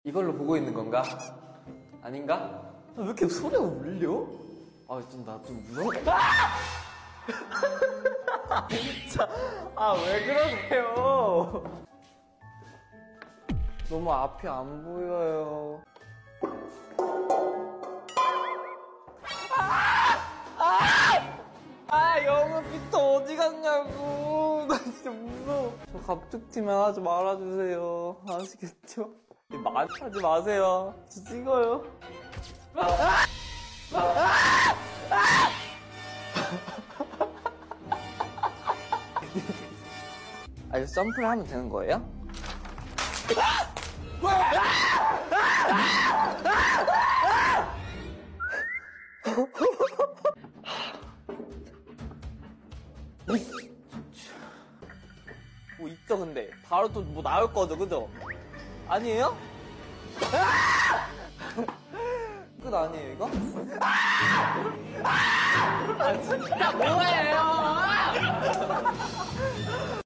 이걸로 보고 있는 건가? 아닌가? 왜 이렇게 소리가 울려? 아, 나 좀 무서워. 진짜, 왜 그러세요? 너무 앞이 안 보여요. 영은 피터 어디 갔냐고. 나 진짜 무서워. 저 갑툭튀만 하지 말아주세요. 아시겠죠? 많이 하지 마세요. 저 찍어요. 이거 점프를 하면 되는 거예요? 뭐 있죠, 근데. 바로 또 뭐 나올 거죠, 그죠? 아니에요? 끝 아니에요, 이거? 진짜 뭐예요?